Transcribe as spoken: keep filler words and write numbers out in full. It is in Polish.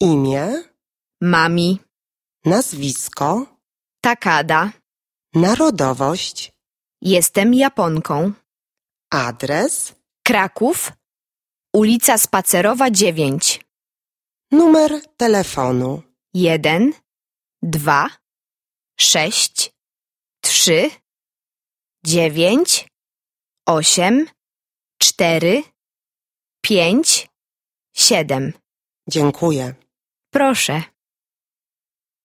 Imię, Mami, nazwisko, Takada. narodowość, Jestem Japonką. adres, Kraków, ulica Spacerowa dziewięć. numer telefonu. Jeden, dwa, sześć, trzy, dziewięć, osiem, cztery, pięć, siedem. Dziękuję. Proszę.